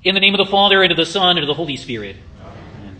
In the name of the Father, and of the Son, and of the Holy Spirit. Amen.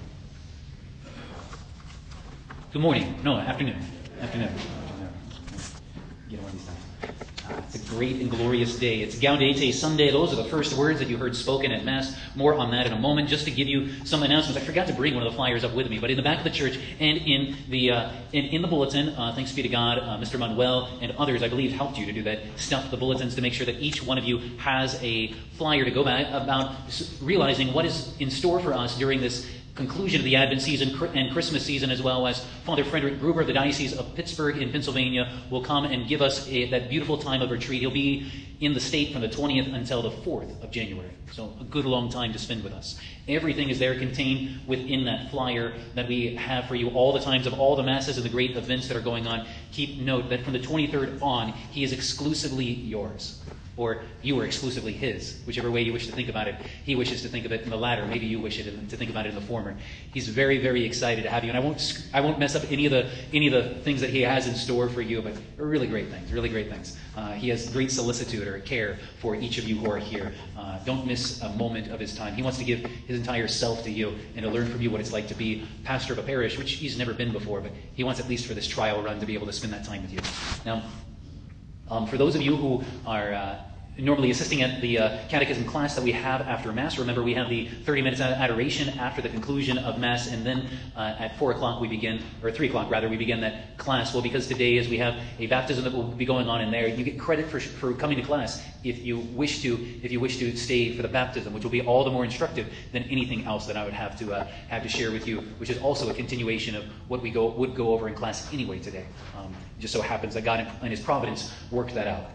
Good morning. No, afternoon. Afternoon. Get one of these times. It's a great and glorious day. It's Gaudete Sunday. Those are the first words that you heard spoken at Mass. More on that in a moment. Just to give you some announcements. I forgot to bring one of the flyers up with me, but in the back of the church and in the bulletin, thanks be to God, Mr. Manuel and others, I believe, helped you to do that, stuff the bulletins to make sure that each one of you has a flyer to go back about realizing what is in store for us during this conclusion of the Advent season and Christmas season, as well as Father Frederick Gruber of the Diocese of Pittsburgh in Pennsylvania will come and give us that beautiful time of retreat. He'll be in the state from the 20th until the 4th of January. So a good long time to spend with us. Everything is there contained within that flyer that we have for you, all the times of all the Masses and the great events that are going on. Keep note that from the 23rd on, he is exclusively yours. Or you are exclusively his, whichever way you wish to think about it. He wishes to think of it in the latter. Maybe you wish to think about it in the former. He's very, very excited to have you, and I won't mess up any of the things that he has in store for you, but really great things, really great things. He has great solicitude or care for each of you who are here. Don't miss a moment of his time. He wants to give his entire self to you and to learn from you what it's like to be pastor of a parish, which he's never been before, but he wants, at least for this trial run, to be able to spend that time with you. Now, for those of you who are normally assisting at the catechism class that we have after Mass, remember we have the 30 minutes adoration after the conclusion of Mass, and then at 4 o'clock we begin, or 3 o'clock rather, we begin that class. Well, because today, as we have a baptism that will be going on in there, you get credit for coming to class if you wish to stay for the baptism, which will be all the more instructive than anything else that I would have to share with you, which is also a continuation of what we would go over in class anyway today. It just so happens that God in His providence worked that out.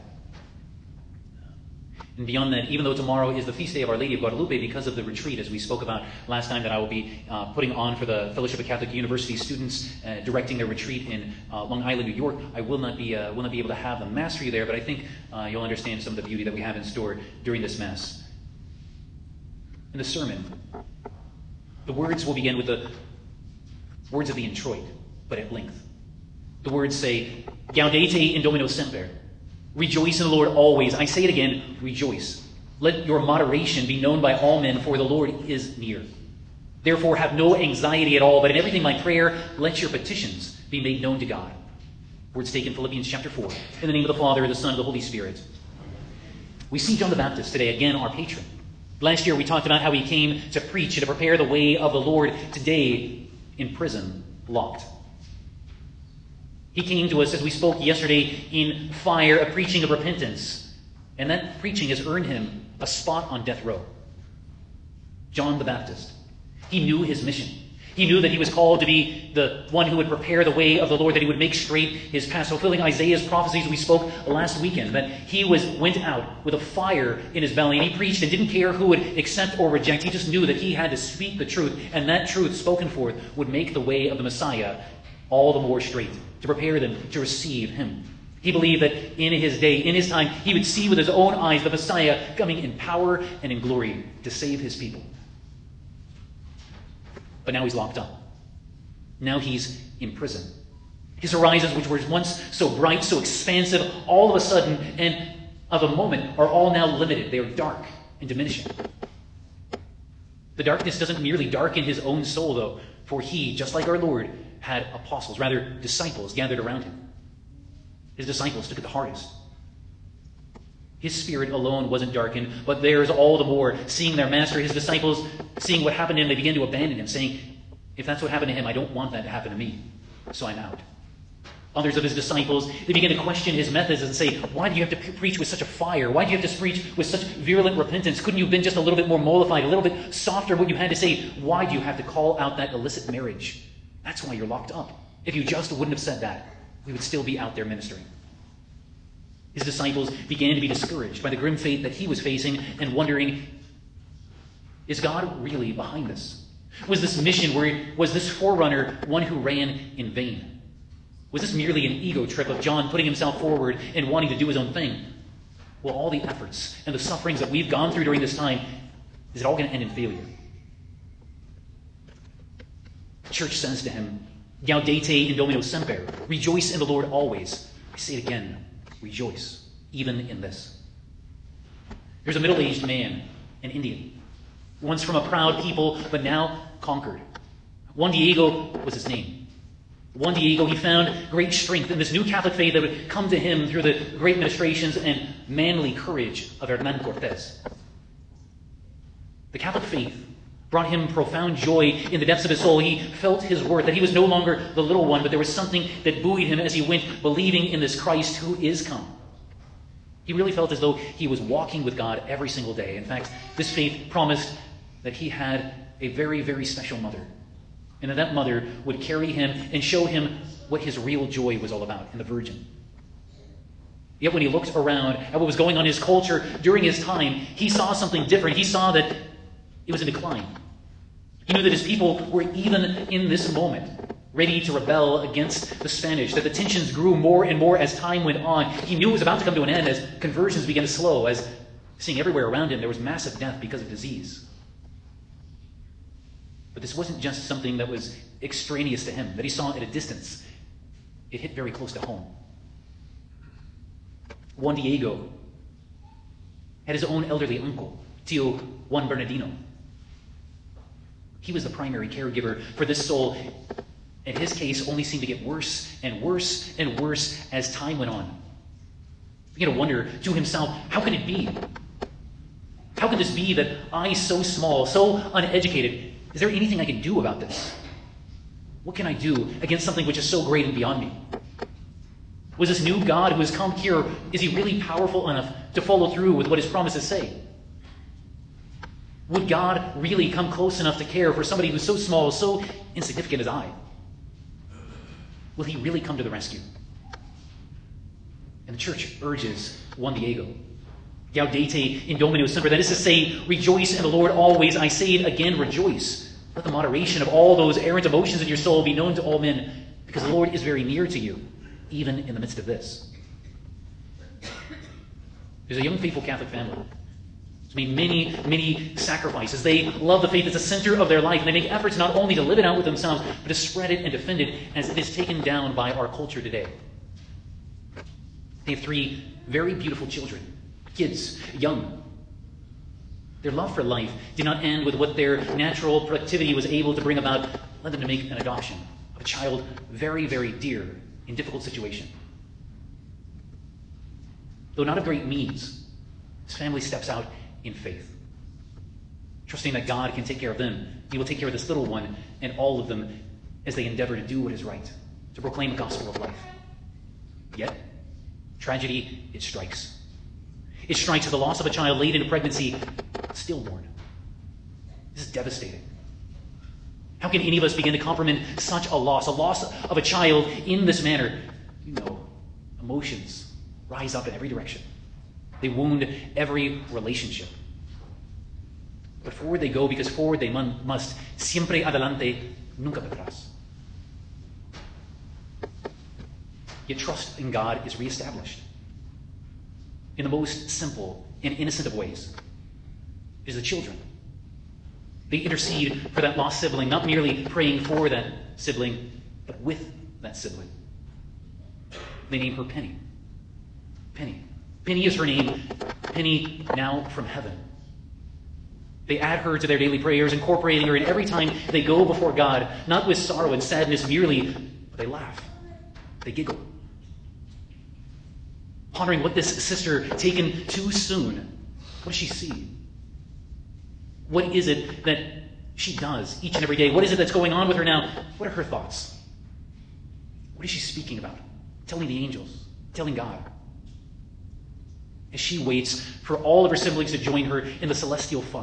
And beyond that, even though tomorrow is the feast day of Our Lady of Guadalupe, because of the retreat, as we spoke about last time, that I will be putting on for the Fellowship of Catholic University students directing their retreat in Long Island, New York, I will not be able to have the Mass for you there, but I think you'll understand some of the beauty that we have in store during this Mass. In the sermon, the words will begin with the words of the introit, but at length. The words say, Gaudete in Domino Semper. Rejoice in the Lord always. I say it again, rejoice. Let your moderation be known by all men, for the Lord is near. Therefore have no anxiety at all, but in everything by prayer, let your petitions be made known to God. Words taken Philippians chapter 4. In the name of the Father, the Son, and the Holy Spirit. We see John the Baptist today, again our patron. Last year we talked about how he came to preach and to prepare the way of the Lord. Today, in prison, locked. He came to us, as we spoke yesterday, in fire, a preaching of repentance. And that preaching has earned him a spot on death row. John the Baptist. He knew his mission. He knew that he was called to be the one who would prepare the way of the Lord, that he would make straight his path, fulfilling Isaiah's prophecies we spoke last weekend, that he went out with a fire in his belly, and he preached and didn't care who would accept or reject. He just knew that he had to speak the truth, and that truth spoken forth would make the way of the Messiah all the more straight, to prepare them to receive him. He believed that in his day, in his time, he would see with his own eyes the Messiah coming in power and in glory to save his people. But now he's locked up. Now he's in prison. His horizons, which were once so bright, so expansive, all of a sudden and of a moment are all now limited. They are dark and diminishing. The darkness doesn't merely darken his own soul, though, for he, just like our Lord, had apostles, rather disciples, gathered around him. His disciples took it the hardest. His spirit alone wasn't darkened, but theirs all the more. Seeing their master, his disciples, seeing what happened to him, they began to abandon him, saying, if that's what happened to him, I don't want that to happen to me, so I'm out. Others of his disciples, they began to question his methods and say, why do you have to preach with such a fire? Why do you have to preach with such virulent repentance? Couldn't you have been just a little bit more mollified, a little bit softer what you had to say? Why do you have to call out that illicit marriage? That's why you're locked up. If you just wouldn't have said that, we would still be out there ministering. His disciples began to be discouraged by the grim fate that he was facing and wondering, is God really behind this? Was this mission, was this forerunner one who ran in vain? Was this merely an ego trip of John putting himself forward and wanting to do his own thing? Well, all the efforts and the sufferings that we've gone through during this time, is it all going to end in failure? The church says to him, Gaudete in Domino Semper. Rejoice in the Lord always. I say it again. Rejoice, even in this. There's a middle-aged man, an Indian. Once from a proud people, but now conquered. Juan Diego was his name. Juan Diego, he found great strength in this new Catholic faith that would come to him through the great ministrations and manly courage of Hernan Cortes. The Catholic faith brought him profound joy in the depths of his soul. He felt his worth, that he was no longer the little one, but there was something that buoyed him as he went believing in this Christ who is come. He really felt as though he was walking with God every single day. In fact, this faith promised that he had a very, very special mother, and that mother would carry him and show him what his real joy was all about in the Virgin. Yet when he looked around at what was going on in his culture during his time, he saw something different. He saw that it was in decline. He knew that his people were even in this moment ready to rebel against the Spanish, that the tensions grew more and more as time went on. He knew it was about to come to an end as conversions began to slow, as seeing everywhere around him there was massive death because of disease. But this wasn't just something that was extraneous to him, that he saw at a distance. It hit very close to home. Juan Diego had his own elderly uncle, Tio Juan Bernardino. He was the primary caregiver for this soul, and his case only seemed to get worse and worse and worse as time went on. He began to wonder to himself, how could it be? How could this be that I, so small, so uneducated, is there anything I can do about this? What can I do against something which is so great and beyond me? Was this new God who has come here, is he really powerful enough to follow through with what his promises say? Would God really come close enough to care for somebody who's so small, so insignificant as I? Will he really come to the rescue? And the church urges Juan Diego, Gaudete in Domino Semper, that is to say, rejoice in the Lord always. I say it again, rejoice. Let the moderation of all those errant emotions in your soul be known to all men, because the Lord is very near to you, even in the midst of this. There's a young, faithful Catholic family. It's made many, many sacrifices. They love the faith as the center of their life, and they make efforts not only to live it out with themselves, but to spread it and defend it as it is taken down by our culture today. They have 3 very beautiful children, kids, young. Their love for life did not end with what their natural productivity was able to bring about, led them to make an adoption of a child very, very dear in difficult situation. Though not of great means, his family steps out in faith, trusting that God can take care of them. He will take care of this little one and all of them as they endeavor to do what is right, to proclaim the gospel of life. Yet, tragedy, it strikes. It strikes with the loss of a child late in pregnancy, stillborn. This is devastating. How can any of us begin to comprehend such a loss of a child in this manner? You know, emotions rise up in every direction. They wound every relationship. But forward they go, because forward they must. Siempre adelante, nunca para atrás. Yet trust in God is reestablished in the most simple and innocent of ways. It is the children. They intercede for that lost sibling, not merely praying for that sibling, but with that sibling. They name her Penny. Penny. Penny is her name. Penny now from heaven. They add her to their daily prayers, incorporating her in every time they go before God, not with sorrow and sadness merely, but they laugh. They giggle. Pondering what this sister taken too soon, what does she see? What is it that she does each and every day? What is it that's going on with her now? What are her thoughts? What is she speaking about? Telling the angels, telling God. As she waits for all of her siblings to join her in the celestial fun.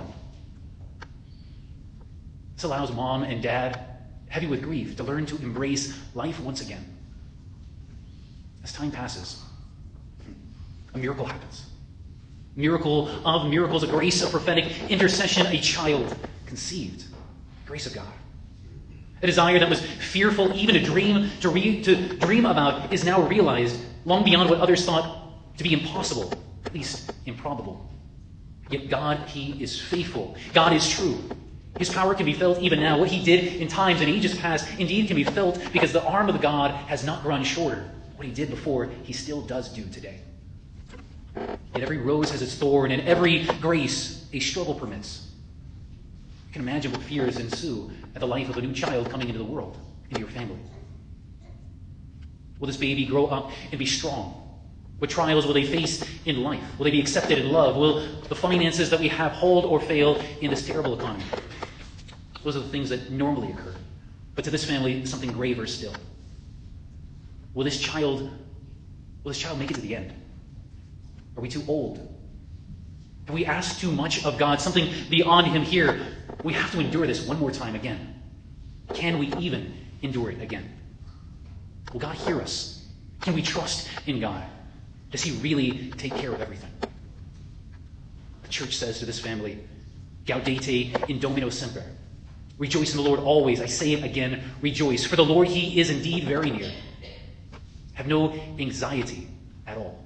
This allows mom and dad, heavy with grief, to learn to embrace life once again. As time passes, a miracle happens. Miracle of miracles, a grace of prophetic intercession, a child conceived. Grace of God. A desire that was fearful even to dream about is now realized long beyond what others thought to be impossible, at least improbable. Yet God, He is faithful. God is true. His power can be felt even now. What He did in times and ages past indeed can be felt, because the arm of God has not grown shorter. What He did before, He still does do today. Yet every rose has its thorn, and every grace a struggle permits. You can imagine what fears ensue at the life of a new child coming into the world, into your family. Will this baby grow up and be strong? What trials will they face in life? Will they be accepted in love? Will the finances that we have hold or fail in this terrible economy? Those are the things that normally occur. But to this family, something graver still. Will this child make it to the end? Are we too old? Have we asked too much of God, something beyond him here? We have to endure this one more time again. Can we even endure it again? Will God hear us? Can we trust in God? Does he really take care of everything? The church says to this family, Gaudete in Domino semper. Rejoice in the Lord always. I say it again, rejoice. For the Lord, he is indeed very near. Have no anxiety at all.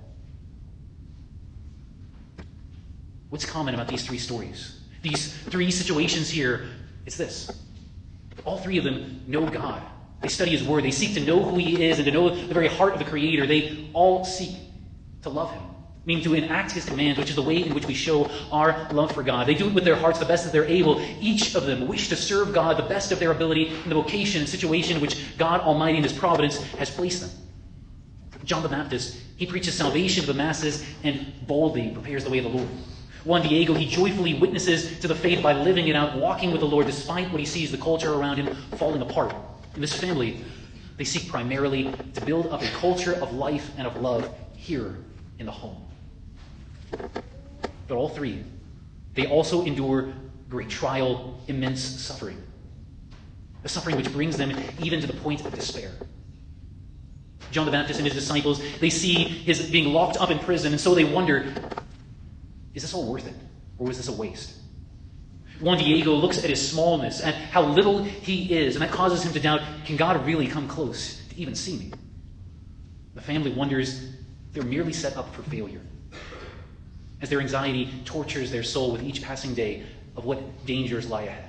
What's common about these three stories? These three situations here, it's this. All three of them know God. They study his word. They seek to know who he is and to know the very heart of the Creator. They all seek to love him, meaning to enact his commands, which is the way in which we show our love for God. They do it with their hearts the best that they're able. Each of them wish to serve God the best of their ability in the vocation and situation in which God Almighty in his providence has placed them. John the Baptist, he preaches salvation to the masses and boldly prepares the way of the Lord. Juan Diego, he joyfully witnesses to the faith by living it out, walking with the Lord despite what he sees the culture around him falling apart. In this family, they seek primarily to build up a culture of life and of love here in the home. But all three, they also endure great trial, immense suffering. A suffering which brings them even to the point of despair. John the Baptist and his disciples, they see his being locked up in prison, and so they wonder, is this all worth it? Or was this a waste? Juan Diego looks at his smallness, at how little he is, and that causes him to doubt, can God really come close to even see me? The family wonders, they're merely set up for failure, as their anxiety tortures their soul with each passing day of what dangers lie ahead.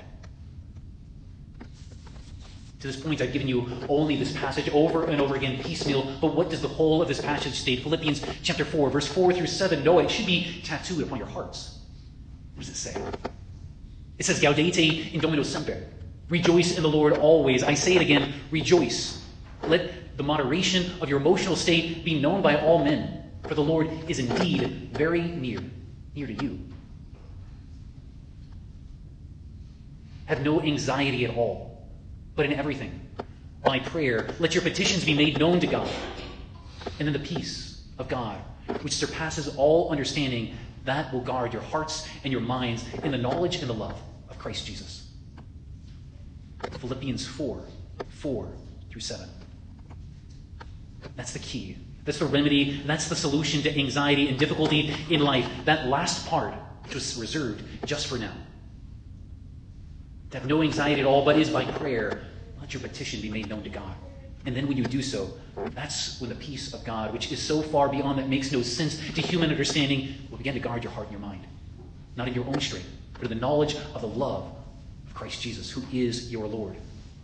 To this point, I've given you only this passage over and over again, piecemeal, but what does the whole of this passage state? Philippians chapter 4, verse 4 through 7. No, it should be tattooed upon your hearts. What does it say? It says, Gaudete in Domino semper. Rejoice in the Lord always. I say it again, rejoice. Let the moderation of your emotional state be known by all men, for the Lord is indeed very near to you. Have no anxiety at all. But in everything, by prayer, let your petitions be made known to God. And then the peace of God, which surpasses all understanding, that will guard your hearts and your minds in the knowledge and the love of Christ Jesus. Philippians 4 through 7. That's the key. That's the remedy. That's the solution to anxiety and difficulty in life. That last part, which was reserved just for now. To have no anxiety at all, but is by prayer, let your petition be made known to God. And then when you do so, that's when the peace of God, which is so far beyond that makes no sense to human understanding, will begin to guard your heart and your mind. Not in your own strength, but in the knowledge of the love of Christ Jesus, who is your Lord.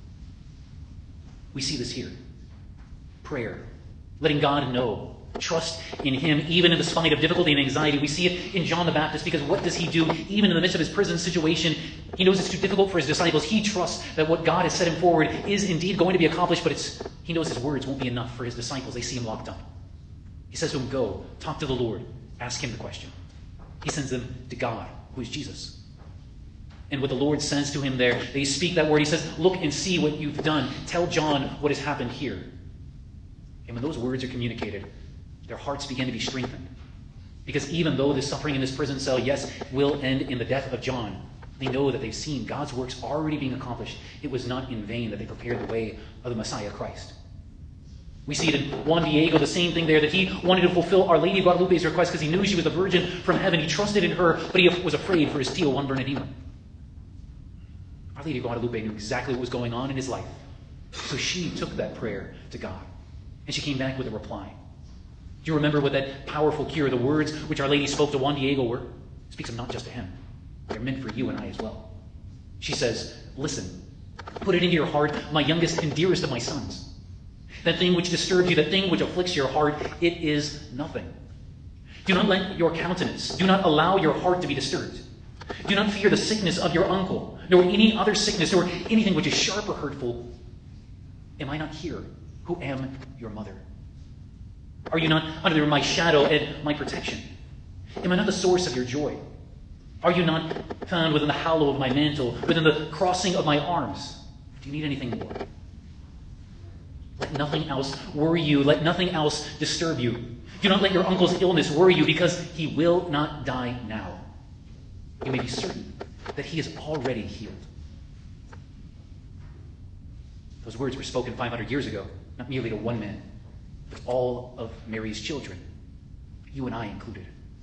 We see this here. Prayer. Letting God know. Trust in him, even in the spite of difficulty and anxiety. We see it in John the Baptist, because what does he do? Even in the midst of his prison situation, he knows it's too difficult for his disciples. He trusts that what God has set him forward is indeed going to be accomplished, but he knows his words won't be enough for his disciples. They see him locked up. He says to him, go, talk to the Lord, ask him the question. He sends them to God, who is Jesus. And what the Lord says to him there, they speak that word. He says, look and see what you've done. Tell John what has happened here. And when those words are communicated, their hearts begin to be strengthened. Because even though the suffering in this prison cell, yes, will end in the death of John, they know that they've seen God's works already being accomplished. It was not in vain that they prepared the way of the Messiah Christ. We see it in Juan Diego, the same thing there, that he wanted to fulfill Our Lady of Guadalupe's request because he knew she was the Virgin from heaven. He trusted in her, but he was afraid for his tío Juan Bernardino. Our Lady of Guadalupe knew exactly what was going on in his life. So she took that prayer to God. And she came back with a reply. Do you remember what that powerful cure, the words which Our Lady spoke to Juan Diego were? It speaks of not just to him. They're meant for you and I as well. She says, listen, put it into your heart, my youngest and dearest of my sons. That thing which disturbs you, that thing which afflicts your heart, it is nothing. Do not let your countenance, do not allow your heart to be disturbed. Do not fear the sickness of your uncle, nor any other sickness, nor anything which is sharp or hurtful. Am I not here, who am your mother? Are you not under my shadow and my protection? Am I not the source of your joy? Are you not found within the hollow of my mantle, within the crossing of my arms? Do you need anything more? Let nothing else worry you. Let nothing else disturb you. Do not let your uncle's illness worry you, because he will not die now. You may be certain that he is already healed. Those words were spoken 500 years ago, not merely to one man, but all of Mary's children, you and I included.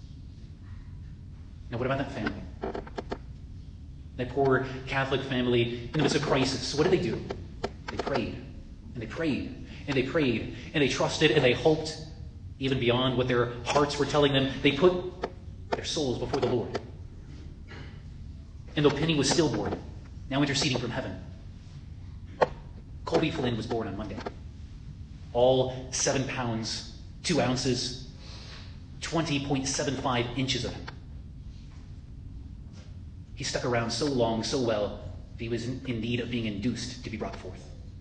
Now, what about that family? That poor Catholic family in the midst of crisis. What did they do? They prayed, and they prayed, and they prayed, and they trusted, and they hoped, even beyond what their hearts were telling them. They put their souls before the Lord. And though Penny was stillborn, now interceding from heaven, Colby Flynn was born on Monday. All 7 pounds, 2 ounces, 20.75 inches of him. He stuck around so long, so well, that he was in need of being induced to be brought forth.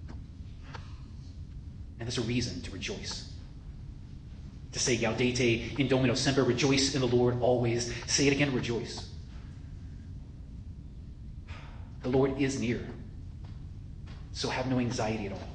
And there's a reason to rejoice. To say, Gaudete in Domino Semper, rejoice in the Lord always. Say it again, rejoice. The Lord is near, so have no anxiety at all.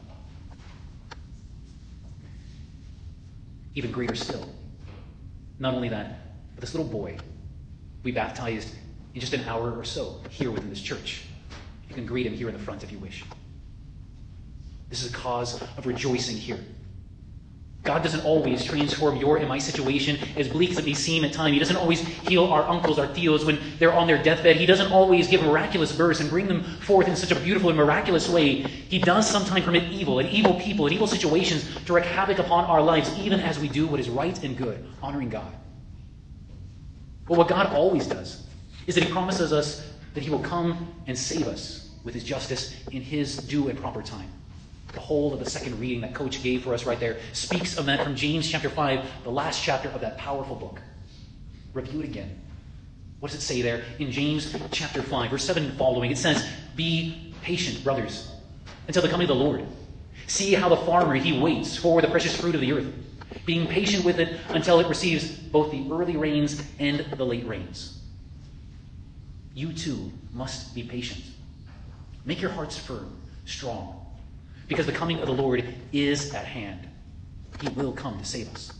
Even greater still, not only that, but this little boy we baptized in just an hour or so here within this church. You can greet him here in the front if you wish. This is a cause of rejoicing here. God doesn't always transform your and my situation, as bleak as it may seem at times. He doesn't always heal our uncles, our tios, when they're on their deathbed. He doesn't always give miraculous births and bring them forth in such a beautiful and miraculous way. He does sometimes permit evil and evil people and evil situations to wreak havoc upon our lives, even as we do what is right and good, honoring God. But what God always does is that he promises us that he will come and save us with his justice in his due and proper time. The whole of the second reading that Coach gave for us right there speaks of that from James chapter 5, the last chapter of that powerful book. Review it again. What does it say there? In James chapter 5, verse 7 and following, it says, "Be patient, brothers, until the coming of the Lord. See how the farmer, he waits for the precious fruit of the earth, being patient with it until it receives both the early rains and the late rains. You too must be patient. Make your hearts firm, strong, because the coming of the Lord is at hand. He will come to save us."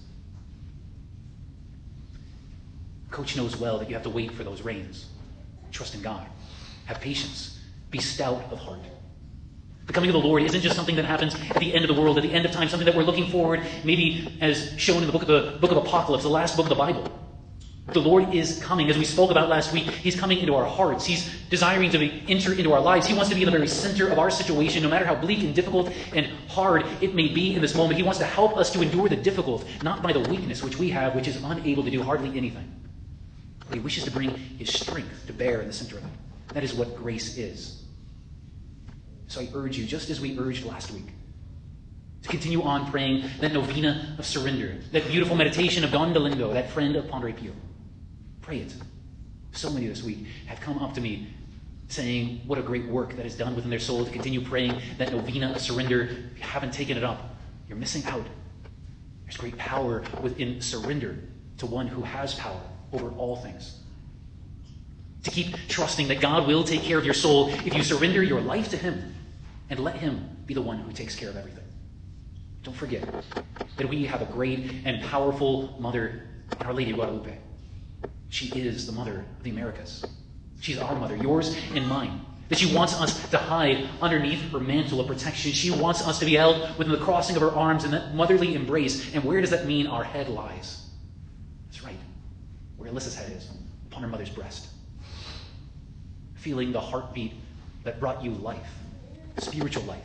Coach knows well that you have to wait for those rains. Trust in God. Have patience. Be stout of heart. The coming of the Lord isn't just something that happens at the end of the world, at the end of time, something that we're looking forward, maybe as shown in the book of Apocalypse, the last book of the Bible. The Lord is coming. As we spoke about last week, he's coming into our hearts. He's desiring to enter into our lives. He wants to be in the very center of our situation, no matter how bleak and difficult and hard it may be in this moment. He wants to help us to endure the difficult, not by the weakness which we have, which is unable to do hardly anything. But he wishes to bring his strength to bear in the center of it. That is what grace is. So I urge you, just as we urged last week, to continue on praying that novena of surrender, that beautiful meditation of Don Dolindo, that friend of Padre Pio. Pray it. So many this week have come up to me saying what a great work that is done within their soul to continue praying that novena of surrender. If you haven't taken it up, you're missing out. There's great power within surrender to one who has power over all things. To keep trusting that God will take care of your soul if you surrender your life to him and let him be the one who takes care of everything. Don't forget that we have a great and powerful mother in Our Lady of Guadalupe. She is the mother of the Americas. She's our mother, yours and mine. That she wants us to hide underneath her mantle of protection. She wants us to be held within the crossing of her arms in that motherly embrace. And where does that mean our head lies? That's right, where Alyssa's head is, upon her mother's breast. Feeling the heartbeat that brought you life, spiritual life.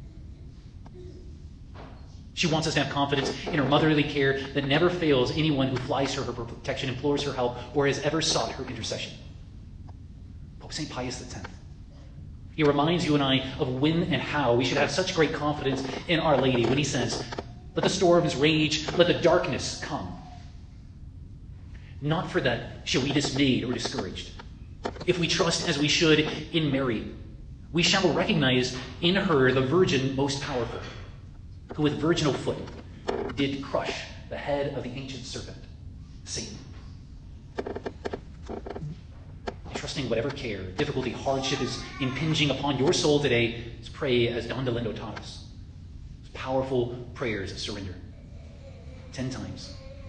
She wants us to have confidence in her motherly care that never fails anyone who flies to her for protection, implores her help, or has ever sought her intercession. Pope St. Pius X. He reminds you and I of when and how we should have such great confidence in Our Lady when he says, "Let the storms rage, let the darkness come. Not for that shall we be dismayed or discouraged, if we trust as we should in Mary, we shall recognize in her the Virgin most powerful, who with virginal foot did crush the head of the ancient serpent, Satan. Trusting whatever care, difficulty, hardship is impinging upon your soul today, let's pray as Don Dolindo taught us. Powerful prayers of surrender. 10 times.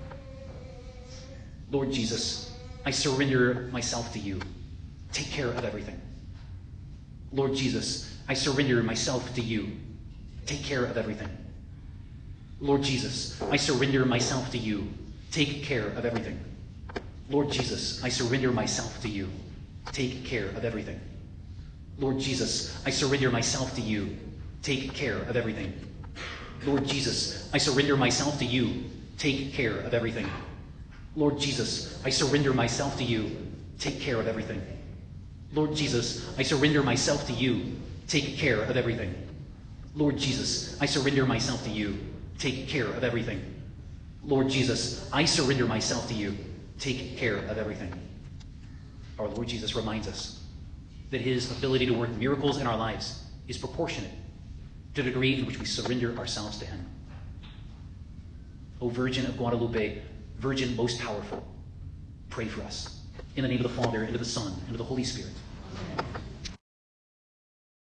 Lord Jesus, I surrender myself to you. Take care of everything. Lord Jesus, I surrender myself to you. Take care of everything. Lord Jesus, I surrender myself to you. Take care of everything. Lord Jesus, I surrender myself to you. Take care of everything. Lord Jesus, I surrender myself to you. Take care of everything. Lord Jesus, I surrender myself to you. Take care of everything. Lord Jesus, I surrender myself to you. Take care of everything. Lord Jesus, I surrender myself to you. Take care of everything. Lord Jesus, I surrender myself to you. Take care of everything. Lord Jesus, I surrender myself to you. Take care of everything. Our Lord Jesus reminds us that his ability to work miracles in our lives is proportionate to the degree in which we surrender ourselves to him. O Virgin of Guadalupe, Virgin most powerful, pray for us. In the name of the Father, and of the Son, and of the Holy Spirit.